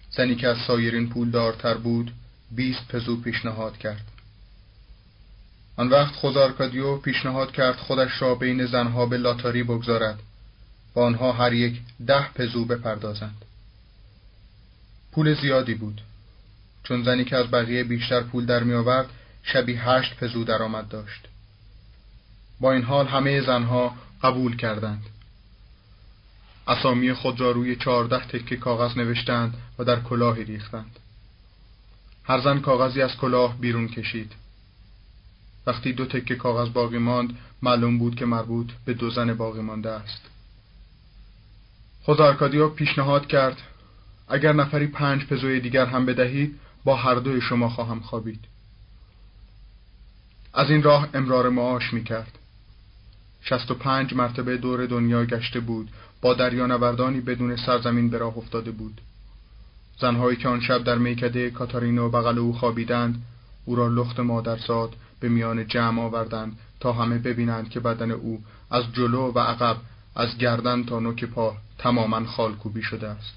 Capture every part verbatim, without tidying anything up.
زنی که از سایرین پولدارتر بود بیست پزو پیشنهاد کرد. آن وقت خود آرکادیو پیشنهاد کرد خودش را بین زنها به لاتاری بگذارد و آنها هر یک ده پزو بپردازند. پول زیادی بود، چون زنی که از بقیه بیشتر پول در می آورد شبی هشت پزو درآمد داشت. با این حال همه زنها قبول کردند. اسامی خود را روی چهارده تکه کاغذ نوشتند و در کلاهی ریختند. هر زن کاغذی از کلاه بیرون کشید. وقتی دو تکه کاغذ باقی ماند، معلوم بود که مربوط به دو زن باقی مانده است. خود آرکادیو پیشنهاد کرد اگر نفری پنج پزوی دیگر هم بدهید با هر دوی شما خواهم خوابید. از این راه امرار معاش میکرد. شصت و پنج مرتبه دور دنیا گشته بود، با دریانوردانی بدون سرزمین به راه افتاده بود. زنهایی که آن شب در میکده کاتارینو بغل او خوابیدند، او را لخت مادرزاد به میان جمع آوردند تا همه ببینند که بدن او از جلو و عقب، از گردن تا نوک پا تماما خالکوبی شده است.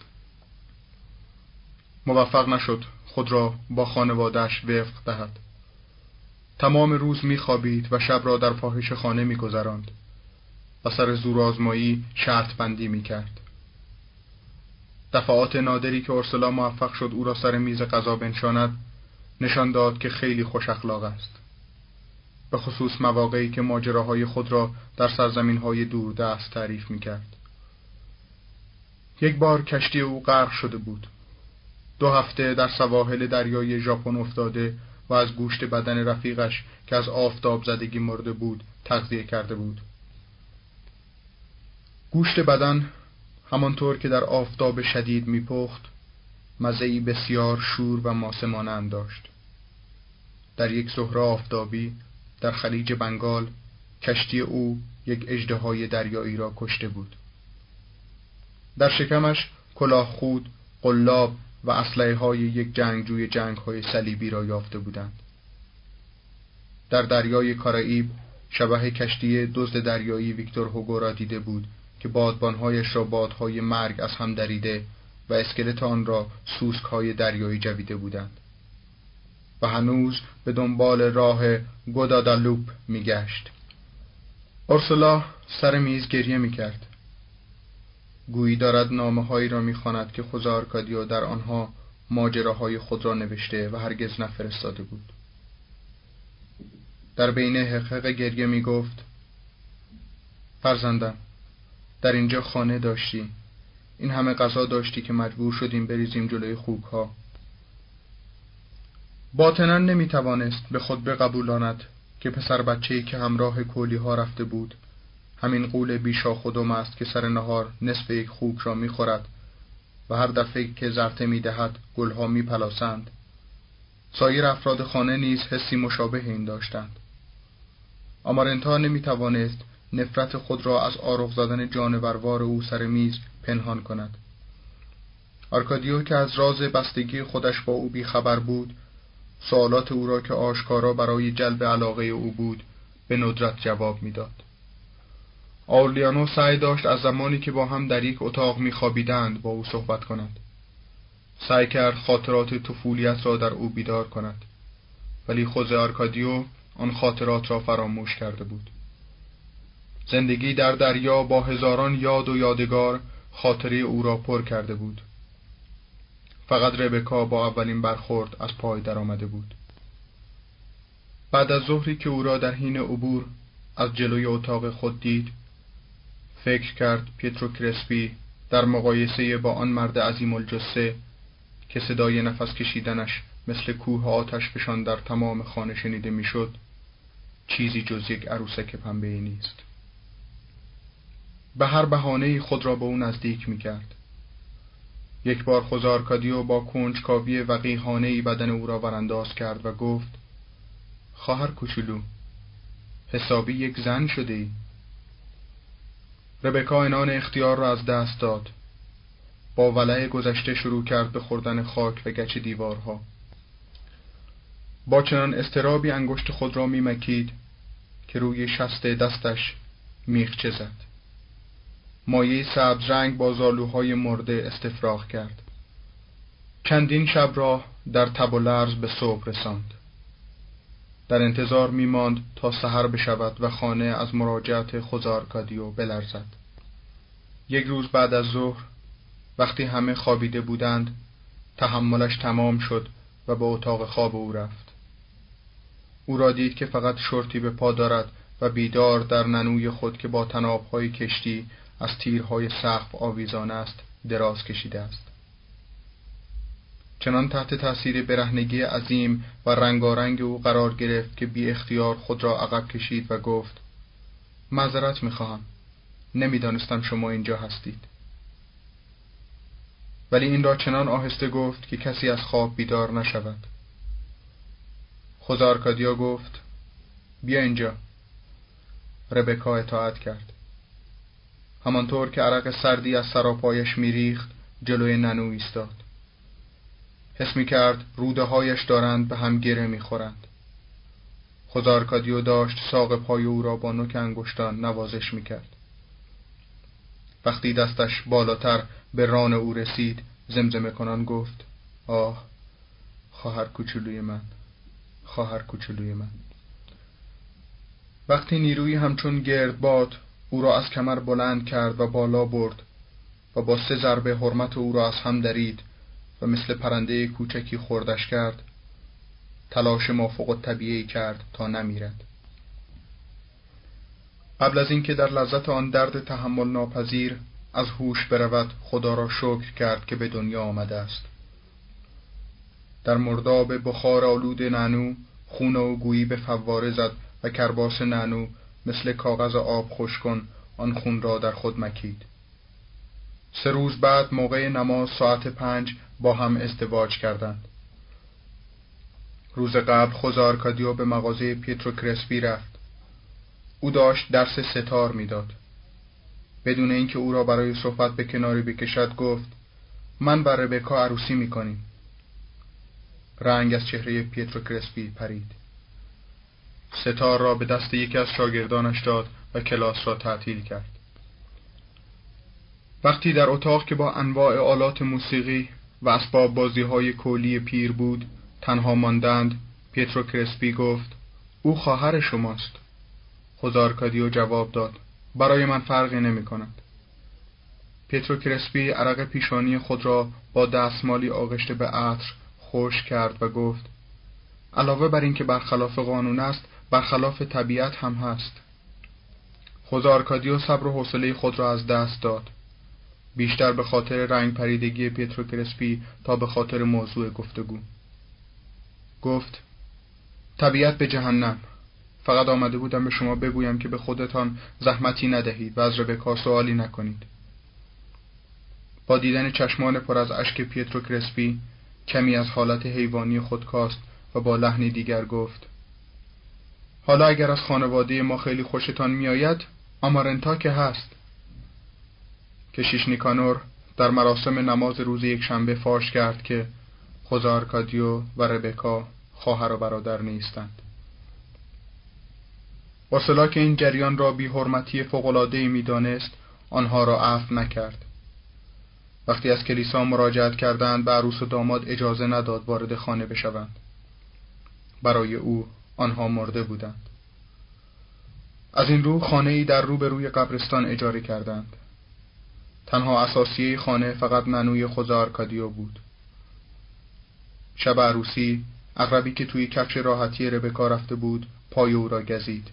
موفق نشد خود را با خانواده‌اش وفق دهد. تمام روز می‌خوابید و شب را در فاحشه خانه می‌گذراند و سر زورآزمایی شرط بندی می‌کرد. دفعات نادری که اورسولا موفق شد او را سر میز غذا بنشاند نشان داد که خیلی خوش اخلاق است، به خصوص مواقعی که ماجراهای خود را در سرزمین‌های دوردست تعریف می‌کرد. یک بار کشتی او غرق شده بود. دو هفته در سواحل دریای ژاپن افتاده و از گوشت بدن رفیقش که از آفتاب زدگی مرده بود تغذیه کرده بود. گوشت بدن همانطور که در آفتاب شدید میپخت مزه‌ای بسیار شور و ماسه مانند داشت. در یک ظهر آفتابی در خلیج بنگال کشتی او یک اژدهای دریایی را کشته بود. در شکمش کلاه خود، قلاب و اسلحه های یک جنگجوی جنگ های صلیبی را یافته بودند. در دریای کارائیب شبح کشتی دزد دریایی ویکتور هوگو را دیده بود که بادبانهایش را بادهای مرگ از هم دریده و اسکلت آن را سوسک های دریایی جویده بودند و هنوز به دنبال راه گودادالوپ می گشت. اورسولا سر میز گریه می کرد. گویی دارد نامه هایی را می خواند که خوزه آرکادیو در آنها ماجراهای خود را نوشته و هرگز نفرستاده بود. در بین حقحق گریه می گفت فرزندم، در اینجا خانه داشتی، این همه غذا داشتی که مجبور شدیم بریزیم جلوی خوک ها. باطناً نمی توانست به خود بقبولاند که پسر بچه‌ای که همراه کولی ها رفته بود همین غول بیشاخ و دم است که سر نهار نصف یک خوک را می خورد و هر دفعه که زرته می دهد گلها می پلاسند. سایر افراد خانه نیز حسی مشابه این داشتند. آمارنتا نمی توانست نفرت خود را از آرغ زدن جانوروار او سر میز پنهان کند. آرکادیو که از راز بستگی خودش با او بی خبر بود، سوالات او را که آشکارا برای جلب علاقه او بود به ندرت جواب میداد. آورلیانو سعی داشت از زمانی که با هم در یک اتاق می‌خوابیدند با او صحبت کند. سعی کرد خاطرات طفولیت را در او بیدار کند، ولی خوزه آرکادیو آن خاطرات را فراموش کرده بود. زندگی در دریا با هزاران یاد و یادگار خاطره او را پر کرده بود. فقط ربکا با اولین برخورد از پای در آمده بود. بعد از ظهری که او را در حین عبور از جلوی اتاق خود دید، فکر کرد پیترو کرسپی در مقایسه با آن مرد عظیم الجثه که صدای نفس کشیدنش مثل کوه آتش فشان در تمام خانه شنیده میشد، چیزی جز یک عروسک پنبه‌ای نیست. به هر بهانه‌ای خود را به او نزدیک می‌کرد. یک بار خوزه آرکادیو با کنجکاوی وقیحانه‌ای بدن او را ورانداز کرد و گفت: خواهر کوچولو، حسابی یک زن شده‌ای. ربکا عنان اختیار را از دست داد. با ولع گذشته شروع کرد به خوردن خاک و گچ دیوارها. با چنان اضطرابی انگشت خود را می‌مکید که روی شست دستش میخچه زد. مایه سبز رنگ با زالوهای مرده استفراغ کرد. چندین شب را در تب و لرز به صبح رساند. در انتظار می ماند تا سحر بشود و خانه از مراجعت خوزارکادیو بلرزد. یک روز بعد از ظهر، وقتی همه خوابیده بودند، تحملش تمام شد و به اتاق خواب او رفت. او را دید که فقط شورتی به پا دارد و بیدار در ننوی خود که با طناب‌های کشتی از تیرهای سقف آویزان است دراز کشیده است. چنان تحت تأثیر برهنگی عظیم و رنگارنگ او قرار گرفت که بی اختیار خود را عقب کشید و گفت: معذرت می‌خواهم، نمی‌دانستم شما اینجا هستید. ولی این را چنان آهسته گفت که کسی از خواب بیدار نشود. خوزارکادیو گفت: بیا اینجا. ربکا اطاعت کرد. همانطور که عرق سردی از سراپایش میریخت، جلوی ننو ایستاد. حس می‌کرد روده هایش دارند به هم گره می‌خورند. خوزارکادیو داشت ساق پای او را با نوک انگشتان نوازش می‌کرد. وقتی دستش بالاتر به ران او رسید، زمزمه کنان گفت: آه، خواهر کوچولوی من، خواهر کوچولوی من. وقتی نیرویی همچون گردباد او را از کمر بلند کرد و بالا برد و با سه ضربه حرمت او را از هم درید و مثل پرنده کوچکی خردش کرد، تلاش مافوق الطبیعی کرد تا نمیرد. قبل از اینکه در لذت آن درد تحمل ناپذیر از هوش برود، خدا را شکر کرد که به دنیا آمده است. در مرداب بخار آلود نانو خون و گویی به فواره زد و کرباس نانو مثل کاغذ آب خشکن آن خون را در خود مکید. سه روز بعد موقع نماز ساعت پنج با هم ازدواج کردند. روز قبل خوزارکادیو به مغازه پیترو کرسپی رفت. او داشت درس ستار میداد. بدون اینکه او را برای صحبت به کناری بکشد گفت: من با ربکا عروسی میکنیم. رنگ از چهره پیترو کرسپی پرید. ستار را به دست یکی از شاگردانش داد و کلاس را تعطیل کرد. وقتی در اتاق که با انواع آلات موسیقی و اسباب بازی‌های کولی پیر بود تنها ماندند، پیترو کرسپی گفت: او خواهر شماست. خوزارکادیو جواب داد: برای من فرقی نمی کند. پیترو کرسپی عرق پیشانی خود را با دستمالی آغشته به عطر خشک کرد و گفت: علاوه بر این که برخلاف قانون است، برخلاف طبیعت هم هست. خوزارکادیو صبر و حوصله خود را از دست داد، بیشتر به خاطر رنگ پریدگی پیترو کرسپی تا به خاطر موضوع گفتگو. گفت: طبیعت به جهنم. فقط آمده بودم به شما بگویم که به خودتان زحمتی ندهید و از ربکا سوالی نکنید. با دیدن چشمان پر از اشک پیترو کرسپی کمی از حالت حیوانی خود کاست و با لحنی دیگر گفت: حالا اگر از خانواده ما خیلی خوشتان میآید، آمارنتا که هست. کشیش نیکانور در مراسم نماز روز یک شنبه فاش کرد که خوزارکادیو و ربکا خواهر و برادر نیستند. واسلا که این جریان را بی حرمتی فوق‌العاده‌ای می‌دانست، آنها را عفو نکرد. وقتی از کلیسا مراجعت کردند، به عروس و داماد اجازه نداد وارد خانه بشوند. برای او آنها مرده بودند. از این رو خانه‌ای در روبروی قبرستان اجاره کردند. تنها اساسیه خانه فقط ننوی خوزارکادیو بود. شب عروسی، عقربی که توی کفش راحتی ربکا رفته بود پای او را گزید.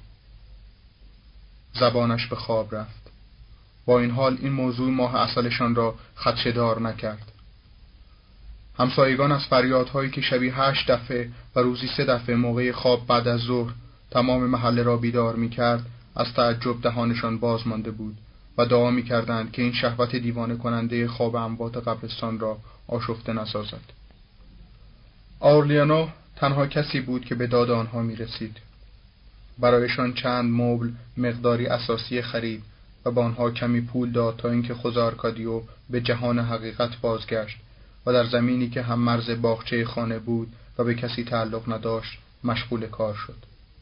زبانش به خواب رفت. با این حال این موضوع ماه عسلشان را خدشه‌دار نکرد. همسایگان از فریادهایی که شبی هشت دفعه و روزی سه دفعه موقع خواب بعد از ظهر تمام محله را بیدار می‌کرد، از تعجب دهانشان باز مانده بود و دعا می‌کردند که این شهوت دیوانه کننده خواب اموات قبرستان را آشفته نسازد. اورلیانو تنها کسی بود که به داد آنها می‌رسید. برایشان چند مبل مقداری اساسی خرید و با آنها کمی پول داد تا اینکه خوزارکادیو به جهان حقیقت بازگشت و در زمینی که هم مرز باغچه خانه بود و به کسی تعلق نداشت مشغول کار شد.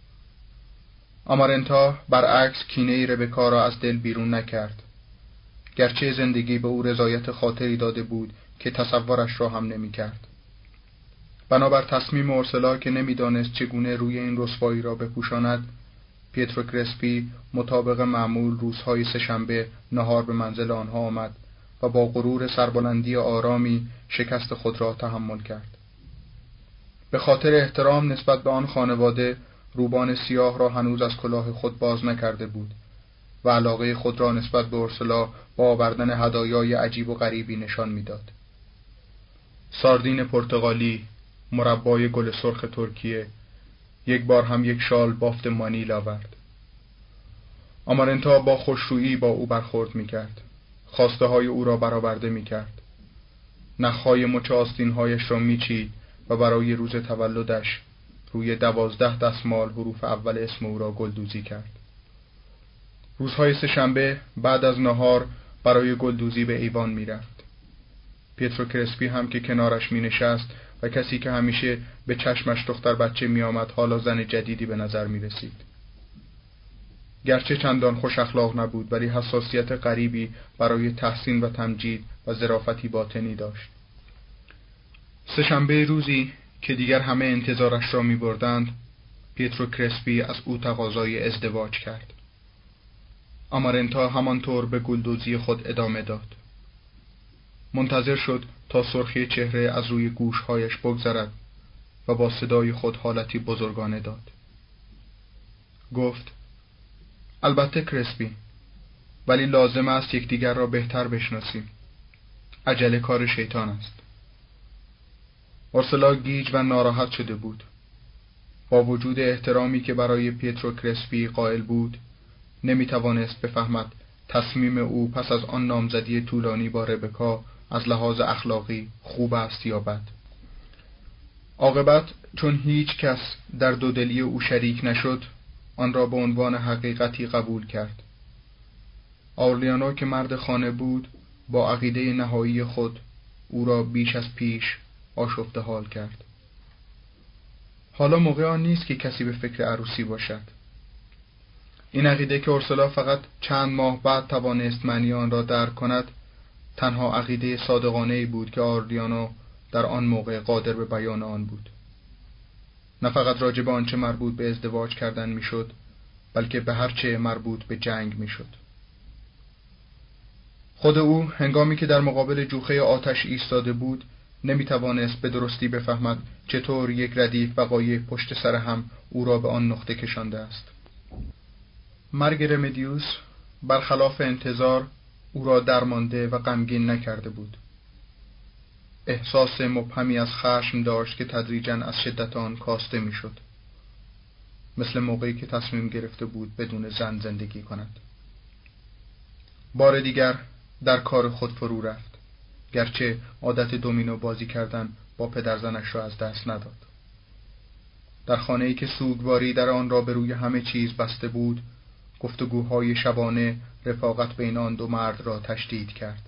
آمارنتا برعکس کینه ربکا را از دل بیرون نکرد. گرچه زندگی به او رضایت خاطری داده بود که تصورش را هم نمی کرد. بنابر تصمیم اورسولا که نمیدانست چگونه روی این رسوایی را بپوشاند، پیترو کرسپی مطابق معمول روزهای سه‌شنبه نهار به منزل آنها آمد و با غرور سربلندی آرامی شکست خود را تحمل کرد. به خاطر احترام نسبت به آن خانواده، روبان سیاه را هنوز از کلاه خود باز نکرده بود و علاقه خود را نسبت به اورسولا با آوردن هدایای عجیب و غریبی نشان میداد. ساردین پرتغالی، مربای گل سرخ ترکیه، یک بار هم یک شال بافت مانیل آورد. آمارنتا با خوشرویی با او برخورد میکرد. خواسته های او را برآورده میکرد. نخهای مچ آستینهایش را میچید و برای روز تولدش روی دوازده دستمال حروف اول اسم او را گلدوزی کرد. روزهای سه‌شنبه بعد از نهار برای گلدوزی به ایوان میرفت. پیترو کرسپی هم که کنارش می نشست و کسی که همیشه به چشمش دختر بچه می آمد حالا زن جدیدی به نظر می رسید. گرچه چندان خوش اخلاق نبود ولی حساسیت غریبی برای تحسین و تمجید و ظرافتی باطنی داشت. سه‌شنبه روزی که دیگر همه انتظارش را می بردند، پیترو کرسپی از او تقاضای ازدواج کرد. آمارنتا همانطور به گلدوزی خود ادامه داد. منتظر شد تا سرخی چهره از روی گوشهایش بگذرد و با صدای خود حالتی بزرگانه داد. گفت: البته کرسپی، ولی لازم است یکدیگر را بهتر بشناسیم. عجله کار شیطان است. اورسولا گیج و ناراحت شده بود. با وجود احترامی که برای پیترو کرسپی قائل بود، نمیتوانست بفهمد تصمیم او پس از آن نامزدی طولانی با ربکا از لحاظ اخلاقی خوب است یا بد. عاقبت چون هیچ کس در دودلی او شریک نشد، آن را به عنوان حقیقتی قبول کرد. اورلیانو که مرد خانه بود، با عقیده نهایی خود او را بیش از پیش آشفته حال کرد. حالا موقع آن نیست که کسی به فکر عروسی باشد. این عقیده که اورسولا فقط چند ماه بعد توانست معنی آن را درک کند، تنها عقیده صادقانه‌ای بود که اورلیانو در آن موقع قادر به بیان آن بود. نه فقط راجع به آنچه مربوط به ازدواج کردن میشد، بلکه به هر چه مربوط به جنگ میشد. خود او هنگامی که در مقابل جوخه آتش ایستاده بود، نمیتوانست به درستی بفهمد چطور یک ردیف وقایع پشت سر هم او را به آن نقطه کشانده است. مرگ رمدیوس برخلاف انتظار او را درمانده و غمگین نکرده بود. احساس مبهمی از خشم داشت که تدریجاً از شدت آن کاسته میشد، مثل موقعی که تصمیم گرفته بود بدون زن زندگی کند. بار دیگر در کار خود فرو رفت، گرچه عادت دومینو بازی کردن با پدرزنش را از دست نداد. در خانه‌ای که سوگواری در آن را به روی همه چیز بسته بود، گفتگوهای شبانه رفاقت بین آن دو مرد را تشدید کرد.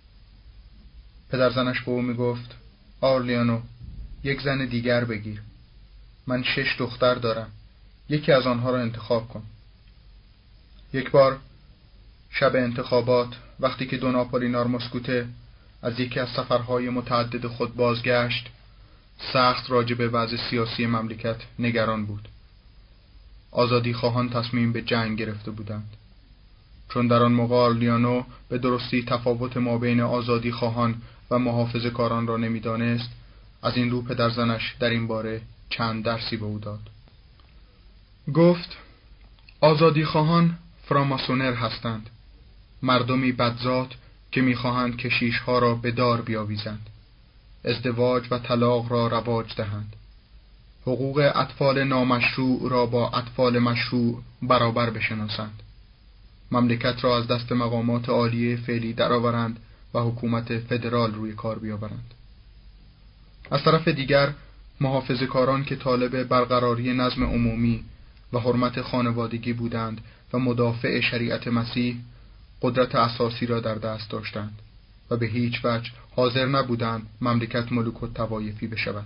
پدرزنش به او می گفت: اورلیانو، یک زن دیگر بگیر. من شش دختر دارم. یکی از آنها را انتخاب کن. یک بار شب انتخابات، وقتی که دون آپولینار مسکوته از یکی از سفرهای متعدد خود بازگشت، سخت راجع به وضع سیاسی مملکت نگران بود. آزادی خواهان تصمیم به جنگ گرفته بودند. چون در آن موقع اورلیانو به درستی تفاوت مابین آزادی خواهان و محافظه کاران را نمیدانست، از این رو پدرزنش در این باره چند درسی به او داد. گفت: آزادی خواهان فراماسونر هستند، مردمی بدذات که میخواهند کشیشها را به دار بیاویزند، ازدواج و طلاق را رواج دهند، حقوق اطفال نامشروع را با اطفال مشروع برابر بشناسند، مملکت را از دست مقامات عالیه فعلی درآورند و حکومت فدرال روی کار بیاورند. از طرف دیگر محافظه‌کاران که طالب برقراری نظم عمومی و حرمت خانوادگی بودند و مدافع شریعت مسیح، قدرت اساسی را در دست داشتند و به هیچ وجه حاضر نبودند مملکت ملوک الطوایفی بشود.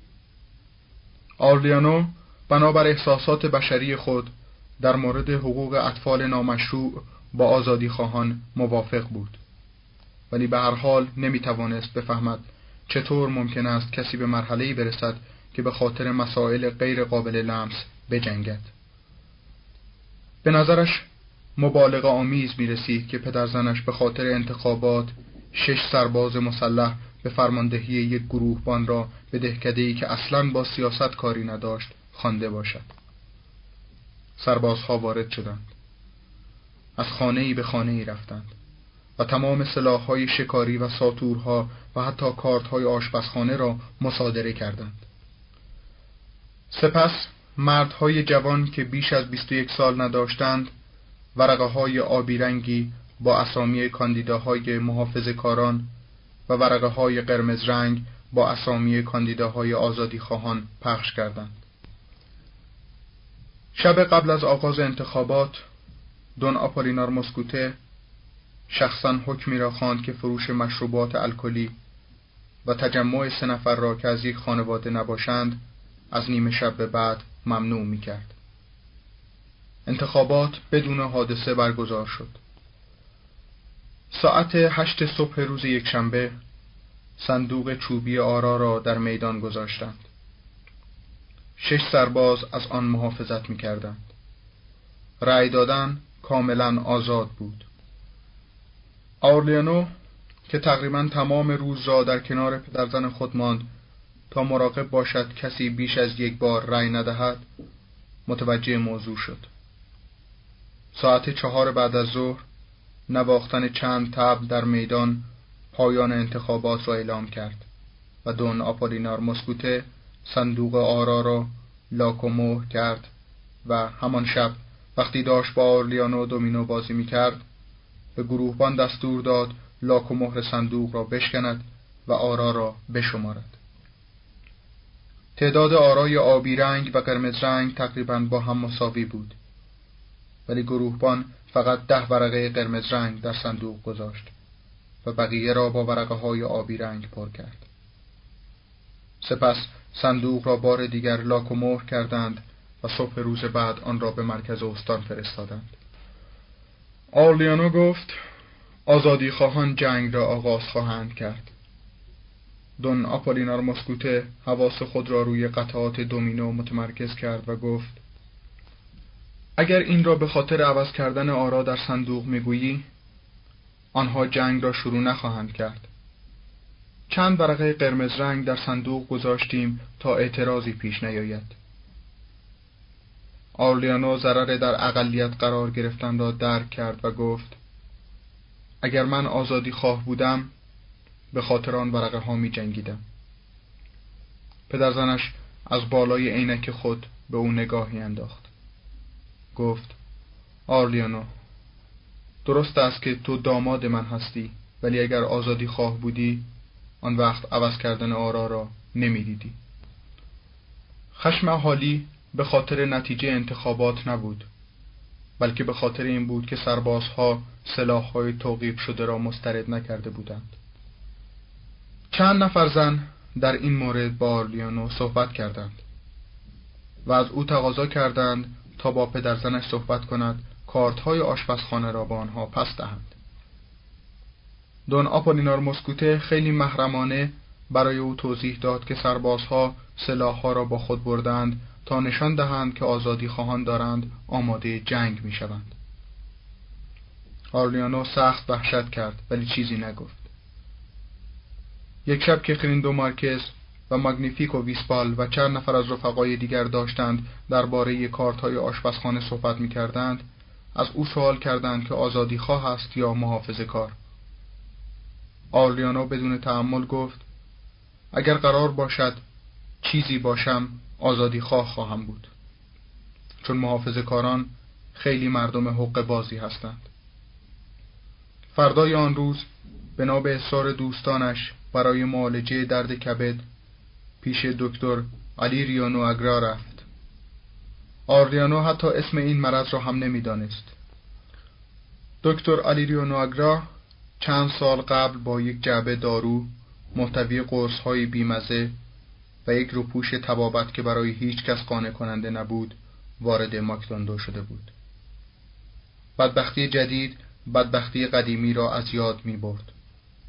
اورلیانو بنابر احساسات بشری خود در مورد حقوق اطفال نامشروع با آزادی خواهان موافق بود. ولی به هر حال نمیتوانست بفهمد چطور ممکن است کسی به مرحله‌ای برسد که به خاطر مسائل غیر قابل لمس بجنگد. به نظرش مبالغه آمیز می رسید که پدرزنش به خاطر انتخابات شش سرباز مسلح به فرماندهی یک گروهبان را به دهکده‌ای که اصلاً با سیاست کاری نداشت خوانده باشد. سربازها وارد شدند. از خانه‌ای به خانه‌ای رفتند و تمام سلاح‌های شکاری و ساطورها و حتی کارت‌های آشپزخانه را مصادره کردند. سپس مردهای جوان که بیش از بیست و یک سال نداشتند، ورقه‌های آبی رنگی با اسامی کاندیداهای محافظه‌کاران و ورقه‌های قرمز رنگ با اسامی کاندیداهای آزادیخواهان پخش کردند. شب قبل از آغاز انتخابات، دون آپولینار موسکوته شخصاً حکمی را خواند که فروش مشروبات الکلی و تجمع سه نفر را که از یک خانواده نباشند از نیمه شب به بعد ممنوع می‌کرد. انتخابات بدون حادثه برگزار شد. ساعت هشت صبح روز یکشنبه صندوق چوبی آرا را در میدان گذاشتند. شش سرباز از آن محافظت می‌کردند. رأی دادن کاملا آزاد بود. آرلیانو که تقریبا تمام روز را در کنار پدرزن خود ماند تا مراقب باشد کسی بیش از یک بار رأی ندهد، متوجه موضوع شد. ساعت چهار بعد از ظهر نواختن چند طبل در میدان پایان انتخابات را اعلام کرد و دون آپولینار موسکوته صندوق آرا را لاک و مهر کرد و همان شب وقتی داشت با آرلیانو دومینو بازی می‌کرد به گروهبان دستور داد لاک و مهر صندوق را بشکند و آرا را بشمارد. تعداد آرای آبی رنگ و قرمز رنگ تقریباً با هم مساوی بود، ولی گروهبان فقط ده ورقه قرمز رنگ در صندوق گذاشت و بقیه را با ورقه های آبی رنگ پر کرد. سپس صندوق را بار دیگر لاک و مهر کردند و صبح روز بعد آن را به مرکز استان فرستادند. آرلیانو گفت آزادی خواهان جنگ را آغاز خواهند کرد. دون آپولینار موسکوته حواس خود را روی قطعات دومینو متمرکز کرد و گفت اگر این را به خاطر عوض کردن آرا در صندوق میگویی، آنها جنگ را شروع نخواهند کرد. چند ورقه قرمز رنگ در صندوق گذاشتیم تا اعتراضی پیش نیاید. آرلیانو ضرر در اقلیت قرار گرفتن را درک کرد و گفت اگر من آزادی خواه بودم به خاطر آن ورقه ها می جنگیدم. پدرزنش از بالای عینک خود به او نگاهی انداخت. گفت آرلیانو، درست است که تو داماد من هستی، ولی اگر آزادی خواه بودی آن وقت عوض کردن آرا را نمی دیدی. خشم اهالی به خاطر نتیجه انتخابات نبود، بلکه به خاطر این بود که سربازها سلاح‌های توقیف شده را مسترد نکرده بودند. چند نفر زن در این مورد با آرلیانو صحبت کردند و از او تقاضا کردند تا با پدرزنش صحبت کند کارت‌های آشپزخانه را به آنها پس دهند. دون آپولینار موسکوته خیلی محرمانه برای او توضیح داد که سربازها سلاح‌ها را با خود بردند تا نشان دهند که آزادی خواهان دارند آماده جنگ می شوند. آرلیانو سخت وحشت کرد ولی چیزی نگفت. یک شب که خریندو مارکز و ماگنیفیکو ویسپال و چند نفر از رفقای دیگر داشتند درباره کارت‌های آشپزخانه صحبت می‌کردند، از او سوال کردند که آزادی خواه است یا محافظه‌کار. آرلیانو بدون تأمل گفت اگر قرار باشد چیزی باشم آزادی خواه خواهم بود، چون محافظه‌کاران خیلی مردم حق بازی هستند. فردای آن روز بنا به اصرار دوستانش برای معالجه درد کبد پیش دکتر آلیریو نواگرا رفت. آرلیانو حتی اسم این مرض را هم نمی‌دانست. دکتر آلیریو نواگرا چند سال قبل با یک جعبه دارو محتوی قرص‌های بیمزه و یک روپوش طبابت که برای هیچ کس قانع کننده نبود وارد ماکدوندو شده بود. بدبختی جدید بدبختی قدیمی را از یاد می برد.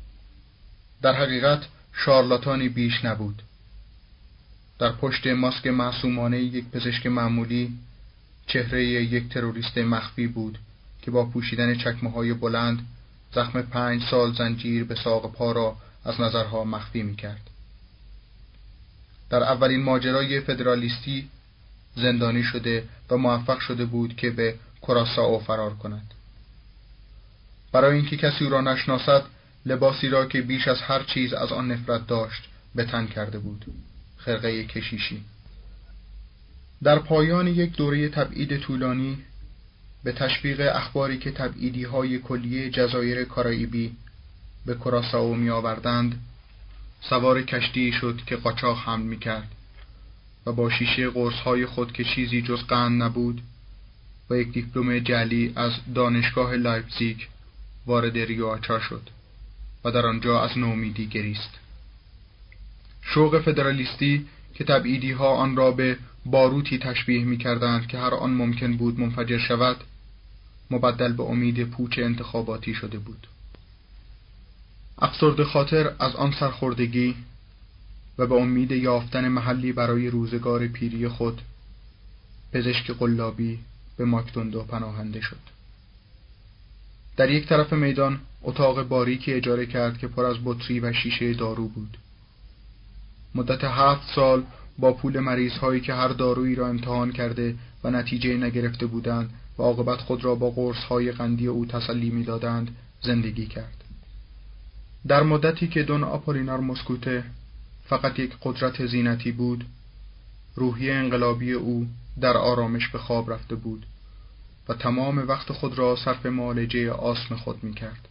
در حقیقت شارلاتانی بیش نبود. در پشت ماسک معصومانه یک پزشک معمولی چهره یک تروریست مخفی بود که با پوشیدن چکمه‌های بلند زخم پنج سال زنجیر به ساق پا را از نظرها مخفی می‌کرد. در اولین ماجرای فدرالیستی زندانی شده و موفق شده بود که به کراسائو فرار کند. برای اینکه کسی او را نشناسد، لباسی را که بیش از هر چیز از آن نفرت داشت به تن کرده بود، خرقه کشیشی. در پایان یک دوره تبعید طولانی به تشویق اخباری که تبعیدی‌های کلیه جزایر کارائیبی به کراسائو می آوردند، سوار کشتی شد که قاچاق حمل می کرد و با شیشه قرص‌های خود که چیزی جز قند نبود و یک دیپلم جعلی از دانشگاه لایپزیگ وارد ریوآچا شد و در آنجا از نومیدی گریست. شوق فدرالیستی که تبعیدی‌ها آن را به باروتی تشبیه می‌کردند که هر آن ممکن بود منفجر شود، مبدل به امید پوچ انتخاباتی شده بود. افسرده خاطر از آن سرخوردگی و به امید یافتن محلی برای روزگار پیری خود، پزشک قلابی به ماکدوندو پناهنده شد. در یک طرف میدان اتاق باریکی اجاره کرد که پر از بطری و شیشه دارو بود. مدت هفت سال با پول مریض‌هایی که هر دارویی را امتحان کرده و نتیجه نگرفته بودند و عاقبت خود را با قرص‌های قندی او تسلی می‌دادند زندگی کرد. در مدتی که دون آپولینار موسکوته فقط یک قدرت زینتی بود، روحیه انقلابی او در آرامش به خواب رفته بود و تمام وقت خود را صرف معالجه آسم خود می‌کرد.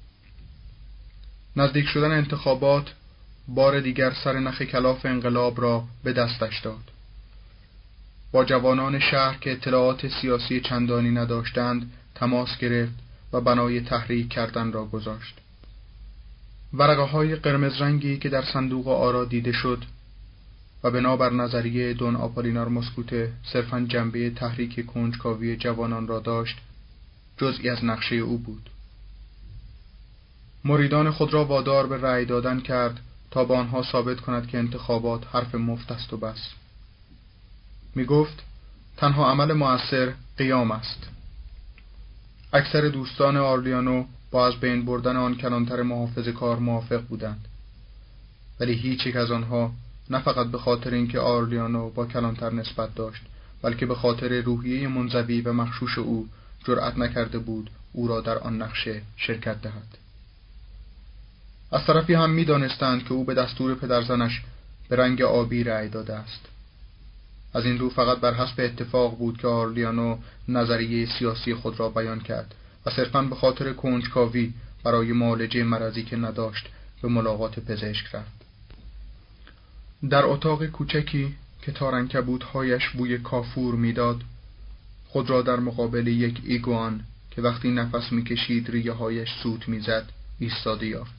نزدیک شدن انتخابات بار دیگر سر نخ کلاف انقلاب را به دستش داد. با جوانان شهر که اطلاعات سیاسی چندانی نداشتند تماس گرفت و بنای تحریک کردن را گذاشت. ورقه های قرمز رنگی که در صندوق آرا دیده شد و بنابر نظریه دون آپولینار موسکوته صرفاً جنبه تحریک کنجکاوی جوانان را داشت، جزئی از نقشه او بود. مریدان خود را وادار به رأی دادن کرد تا به آنها ثابت کند که انتخابات حرف مفت است و بس. می گفت تنها عمل مؤثر قیام است. اکثر دوستان آرلیانو با از بین بردن آن کلانتر محافظه کار موافق بودند، ولی هیچ یک از آنها نه فقط به خاطر اینکه آرلیانو با کلانتر نسبت داشت، بلکه به خاطر روحیه منزوی و مغشوش او جرأت نکرده بود او را در آن نقشه شرکت دهد. از طرفی هم می دانستند که او به دستور پدرزنش به رنگ آبی رأی داده است. از این رو فقط بر حسب اتفاق بود که آرلیانو نظریه سیاسی خود را بیان کرد و صرفاً به خاطر کنجکاوی برای معالجه مرضی که نداشت به ملاقات پزشک رفت. در اتاق کوچکی که تارعنکبوت‌هایش بوی کافور میداد، خود را در مقابل یک ایگوان که وقتی نفس میکشید ریه‌هایش سوت میزد ایستاده یافت.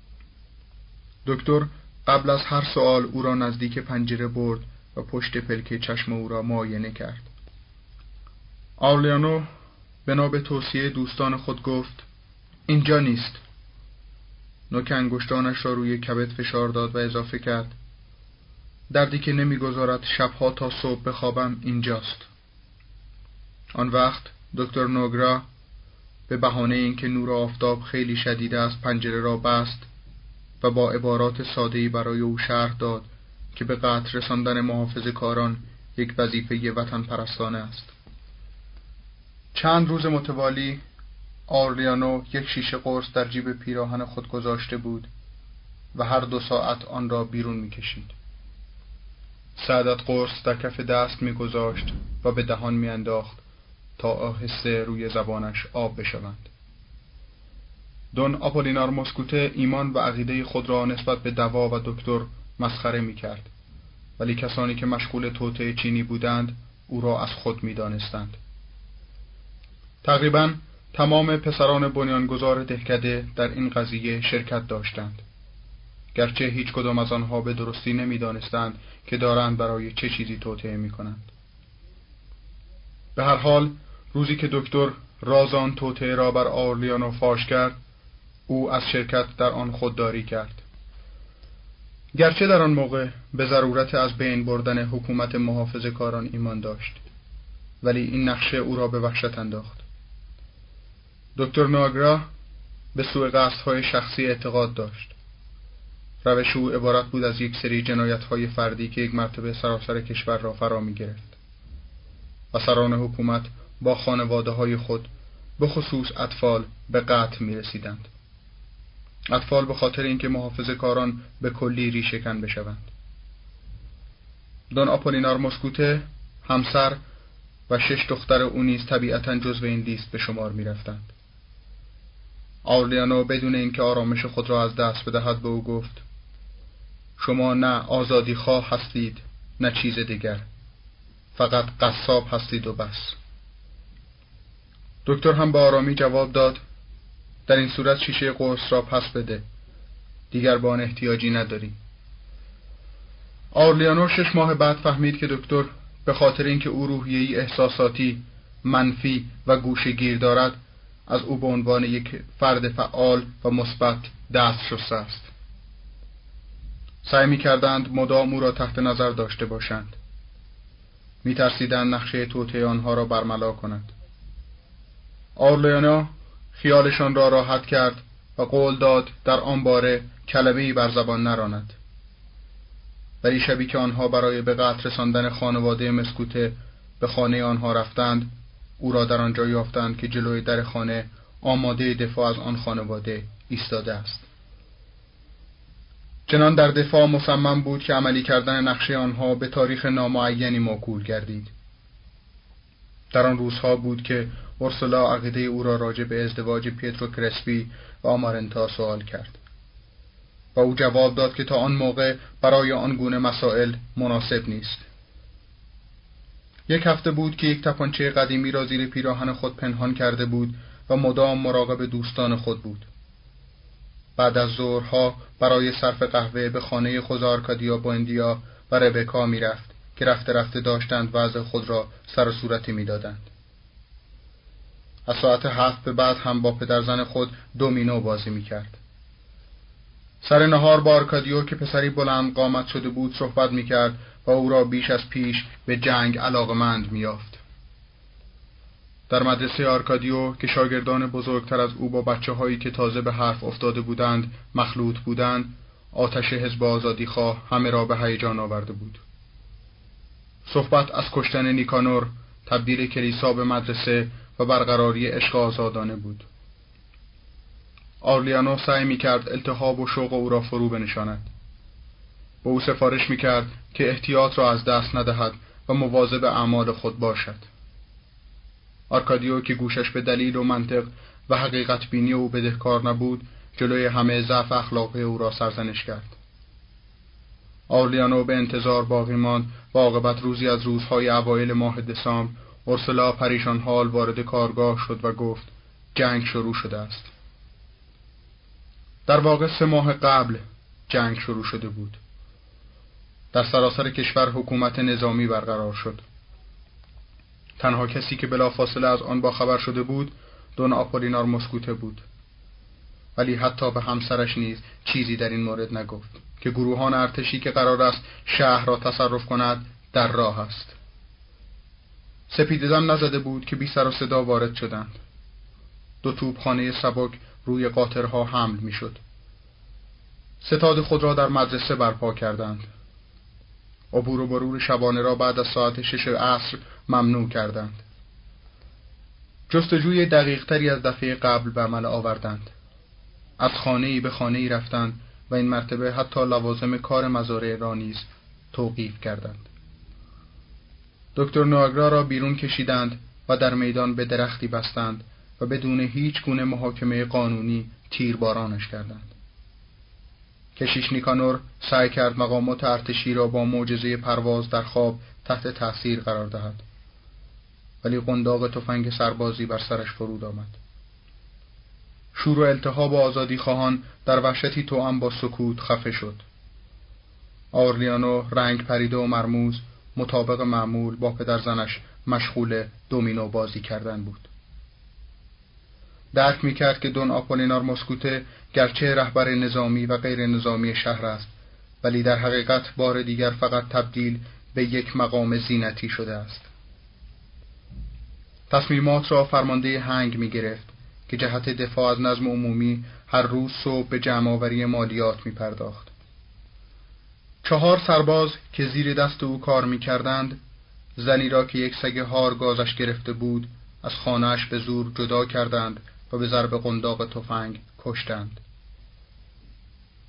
دکتر قبل از هر سوال او را نزدیک پنجره برد و پشت پلک چشم او را معاینه کرد. آرلیانو بنا به توصیه دوستان خود گفت اینجا نیست. نوک انگشتانش را روی کبد فشار داد و اضافه کرد دردی که نمیگذارد شبها تا صبح بخوابم اینجاست. آن وقت دکتر نوگرا به بهانه اینکه نور آفتاب خیلی شدید است پنجره را بست و با عبارات ساده‌ای برای او شرح داد که به قتل رساندن محافظه کاران یک وظیفه وطن پرستانه است. چند روز متوالی آرلیانو یک شیشه قرص در جیب پیراهن خود گذاشته بود و هر دو ساعت آن را بیرون می‌کشید. سعادت قرص در کف دست می‌گذاشت و به دهان می‌انداخت تا آهسته روی زبانش آب بشوند. دون آپولینار موسکوته ایمان و عقیده خود را نسبت به دوا و دکتر مسخره می‌کرد، ولی کسانی که مشغول توطئه چینی بودند او را از خود می‌دانستند. تقریباً تمام پسران بنیانگذار دهکده در این قضیه شرکت داشتند، گرچه هیچ کدام از آنها به درستی نمی‌دانستند که دارند برای چه چیزی توطئه می‌کنند. به هر حال روزی که دکتر راز آن توطئه را بر آرلیانو فاش کرد، او از شرکت در آن خودداری کرد. گرچه در آن موقع به ضرورت از بین بردن حکومت محافظه‌کاران ایمان داشت، ولی این نقشه او را به وحشت انداخت. دکتر نواگرا به سوء قصدهای شخصی اعتقاد داشت. روش او عبارت بود از یک سری جنایت‌های فردی که یک مرتبه سراسر کشور را فرا می‌گرفت و سران حکومت با خانواده‌های خود به خصوص اطفال به قتل می‌رسیدند. اطفال به خاطر اینکه محافظه‌کاران به کلی ریشه‌کن بشوند. دون آپولینار مسکوته، همسر و شش دختر او نیز طبیعتاً جزو این لیست به شمار می‌رفتند. آورلیانو بدون اینکه آرامش خود را از دست بدهد به او گفت: شما نه آزادی خواه هستید نه چیز دیگر، فقط قصاب هستید و بس. دکتر هم با آرامی جواب داد: در این صورت شیشه قرص را پس بده، دیگر به آن احتیاجی نداری. آورلیانو شش ماه بعد فهمید که دکتر به خاطر اینکه او روحیه‌ای احساساتی، منفی و گوشه‌گیر دارد، از او به عنوان یک فرد فعال و مثبت دست شسته است. سعی می‌کردند مدام او را تحت نظر داشته باشند. می‌ترسیدند نقشه توطئه آنها را برملا کند. آورلیانو خیالشان را راحت کرد و قول داد در آن باره کلمه‌ای بر زبان نراند. ولی شبی که آنها برای به قتل رساندن خانواده مسکوته به خانه آنها رفتند، او را در آنجا یافتند که جلوی در خانه آماده دفاع از آن خانواده ایستاده است. چنان در دفاع مصمم بود که عملی کردن نقشه آنها به تاریخ نامعینی موکول گردید. در آن روزها بود که اورسولا عقیده او را راجع به ازدواج پیترو کرسپی و آمارنتا سوال کرد و او جواب داد که تا آن موقع برای آن گونه مسائل مناسب نیست. یک هفته بود که یک تپانچه قدیمی را زیر پیراهن خود پنهان کرده بود و مدام مراقب دوستان خود بود. بعد از ظهرها برای صرف قهوه به خانه خود آرکادیا بوئندیا و ربکا می رفت که رفته رفته داشتند وضع خود را سر و صورتی می دادند. از ساعت هفت به بعد هم با پدرزن خود دومینو بازی می کرد. سر نهار با آرکادیو که پسری بلند قامت شده بود صحبت می کرد و او را بیش از پیش به جنگ علاقمند می یافت. در مدرسه آرکادیو که شاگردان بزرگتر از او با بچه هایی که تازه به حرف افتاده بودند مخلوط بودند، آتش حزب آزادی خواه همه را به هیجان آورده بود. صحبت از کشتن نیکانور، تبدیل کلیسا به مدرسه و برقراری عشق آزادانه بود. آورلیانو سعی می‌کرد التهاب و شوق او را فرو بنشاند. به او سفارش می‌کرد که احتیاط را از دست ندهد و مواظب اعمال خود باشد. آرکادیو که گوشش به دلیل و منطق و حقیقت بینی او بدهکار نبود، جلوی همه ضعف اخلاقی او را سرزنش کرد. آورلیانو به انتظار باقی ماند و عاقبت روزی از روزهای اوایل ماه دسامبر اورسولا پریشان حال وارد کارگاه شد و گفت: جنگ شروع شده است. در واقع سه ماه قبل جنگ شروع شده بود. در سراسر کشور حکومت نظامی برقرار شد. تنها کسی که بلافاصله از آن باخبر شده بود دون آپولینار مسکوته بود. ولی حتی به همسرش نیز چیزی در این مورد نگفت که گروهان ارتشی که قرار است شهر را تصرف کند در راه است. سپیده‌دم نزده بود که بی سر و صدا وارد شدند. دو توپخانه سبک روی قاطرها حمل میشد. ستاد خود را در مدرسه برپا کردند. عبور و مرور شبانه را بعد از ساعت شش عصر ممنوع کردند. جستجوی دقیق تری از دفعه قبل به عمل آوردند. از خانه‌ای به خانه‌ای رفتند و این مرتبه حتی لوازم کار مزارع را نیز توقیف کردند. دکتر نواگرا را بیرون کشیدند و در میدان به درختی بستند و بدون هیچ گونه محاکمه قانونی تیربارانش کردند. کشیش نیکانور سعی کرد مقامات ارتشی را با معجزه پرواز در خواب تحت تاثیر قرار دهد، ولی قنداق تفنگ سربازی بر سرش فرود آمد. شور و التهاب و آزادی خواهان در وحشتی توأم با سکوت خفه شد. آورلیانو رنگ پریده و مرموز مطابق معمول با پدرزنش مشغول دومینو بازی کردن بود. درک می‌کرد که دون آپولینار مسکوته گرچه رهبر نظامی و غیر نظامی شهر است، ولی در حقیقت بار دیگر فقط تبدیل به یک مقام زینتی شده است. تصمیمات را فرمانده هنگ می گرفت که جهت دفاع از نظم عمومی هر روز صبح به جمع‌آوری مالیات می پرداخت. چهار سرباز که زیر دست او کار می کردند، زنی را که یک سگ هار گازش گرفته بود از خانه‌اش به زور جدا کردند و به ضرب قنداق تفنگ کشتند.